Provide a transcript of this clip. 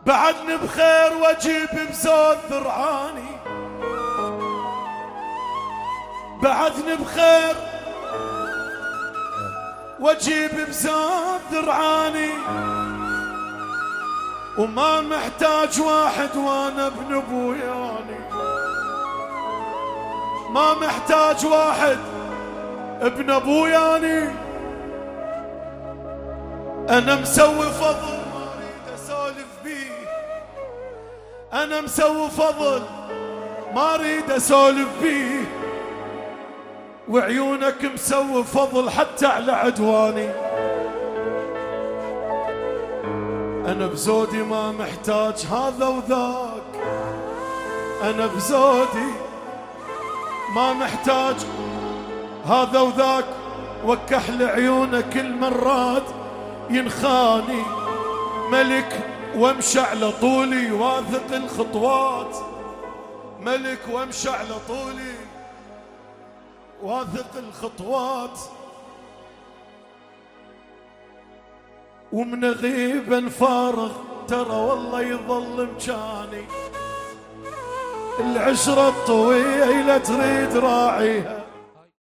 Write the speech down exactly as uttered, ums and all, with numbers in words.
بعدني بخير واجيب بزود ذرعاني، بعدني بخير واجيب بزود ذرعاني، وما محتاج واحد وانا ابن ابوياني، ما محتاج واحد ابن ابوياني. انا مسوي فضل ما اريد اسولف بيه، انا مسوي فضل ما اريد اسولف بيه، وعيونك مسوي فضل حتى على عدواني. انا بزودي ما محتاج هذا وذاك، انا بزودي ما محتاج هذا وذاك، وكحل عيونك المرات ينخاني ملك وامشي على طولي واثق الخطوات، ملك وامشي على طولي واثق الخطوات، ومن غيبا فارغ ترى والله يظل مكاني، العشرة الطويلة تريد راعيها